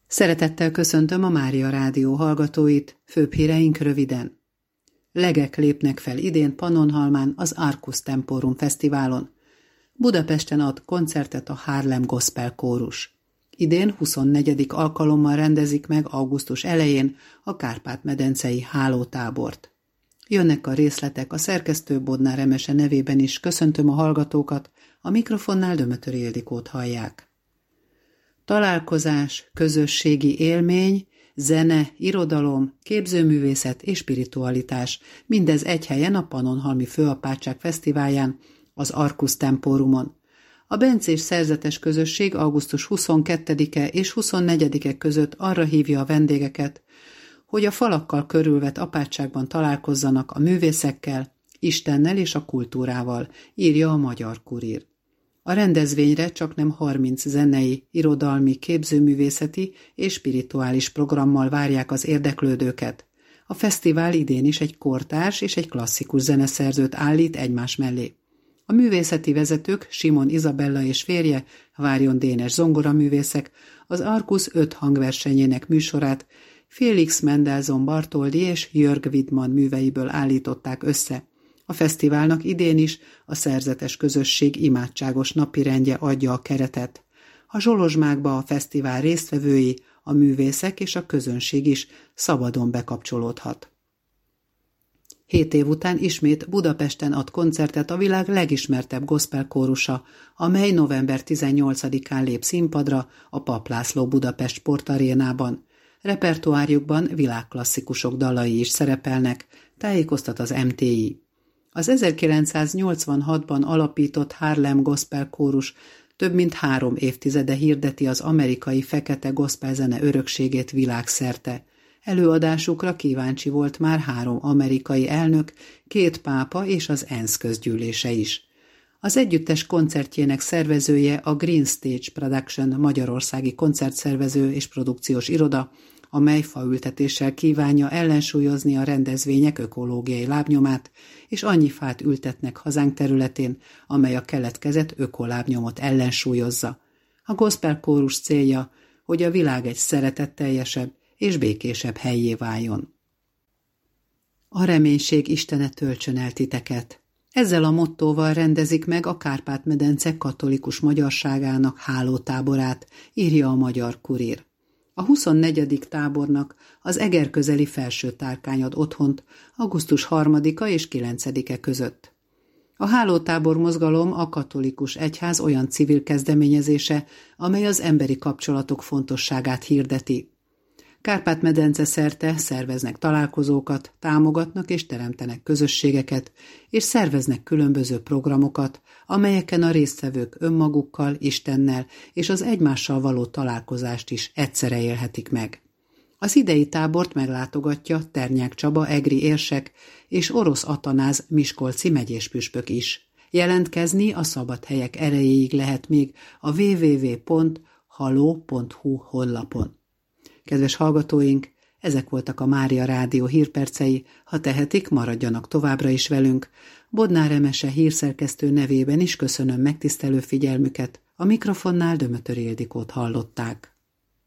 Szeretettel köszöntöm a Mária Rádió hallgatóit, főbb híreink röviden. Legek lépnek fel idén Pannonhalmán az Arcus Temporum Fesztiválon. Budapesten ad koncertet a Harlem Gospel Kórus. Idén 24. alkalommal rendezik meg augusztus elején a Kárpát-medencei hálótábort. Jönnek a részletek, a szerkesztő Bodnár Emese nevében is köszöntöm a hallgatókat, a mikrofonnál Dömötör Ildikót hallják. Találkozás, közösségi élmény, zene, irodalom, képzőművészet és spiritualitás, mindez egy helyen a Pannonhalmi Főapátság Fesztiválján, az Arcus Temporumon. A bencés szerzetes közösség augusztus 22-e és 24-e között arra hívja a vendégeket, hogy a falakkal körülvett apátságban találkozzanak a művészekkel, Istennel és a kultúrával, írja a Magyar Kurír. A rendezvényre csaknem 30 zenei, irodalmi, képzőművészeti és spirituális programmal várják az érdeklődőket. A fesztivál idén is egy kortárs és egy klasszikus zeneszerzőt állít egymás mellé. A művészeti vezetők, Simon Izabella és férje, Várjon Dénes zongoraművészek, az Arcus 5 hangversenyének műsorát Félix Mendelssohn Bartholdy és Jörg Widmann műveiből állították össze. A fesztiválnak idén is a szerzetes közösség imádságos napirendje adja a keretet. A Zsolozsmákba a fesztivál résztvevői, a művészek és a közönség is szabadon bekapcsolódhat. 7 év után ismét Budapesten ad koncertet a világ legismertebb gospel kórusa, amely november 18-án lép színpadra a Papp László Budapest Sportarénában. Repertoárjukban világklasszikusok dalai is szerepelnek, tájékoztat az MTI. Az 1986-ban alapított Harlem Gospel Kórus több mint 3 évtizede hirdeti az amerikai fekete gospelzene örökségét világszerte. Előadásukra kíváncsi volt már 3 amerikai elnök, 2 pápa és az ENSZ közgyűlése is. Az együttes koncertjének szervezője a Green Stage Production magyarországi koncertszervező és produkciós iroda, amely faültetéssel kívánja ellensúlyozni a rendezvények ökológiai lábnyomát, és annyi fát ültetnek hazánk területén, amely a keletkezett ökolábnyomot ellensúlyozza. A gospel kórus célja, hogy a világ egy szeretetteljesebb és békésebb hellyé váljon. A reménység Istene töltsön el titeket. Ezzel a mottóval rendezik meg a Kárpát-medence katolikus magyarságának hálótáborát, írja a Magyar Kurír. A 24. tábornak az Eger közeli Felső-Tárkány ad otthont augusztus 3-a és 9-e között. A hálótábor mozgalom a katolikus egyház olyan civil kezdeményezése, amely az emberi kapcsolatok fontosságát hirdeti. Kárpát-medence szerte szerveznek találkozókat, támogatnak és teremtenek közösségeket, és szerveznek különböző programokat, amelyeken a résztvevők önmagukkal, Istennel és az egymással való találkozást is egyszerre élhetik meg. Az idei tábort meglátogatja Ternyák Csaba egri érsek és Orosz Atanáz miskolci megyéspüspök is. Jelentkezni a szabadhelyek erejéig lehet még a www.halo.hu honlapon. Kedves hallgatóink, ezek voltak a Mária Rádió hírpercei, ha tehetik, maradjanak továbbra is velünk. Bodnár Emese hírszerkesztő nevében is köszönöm megtisztelő figyelmüket, a mikrofonnál Dömötör Ildikót hallották.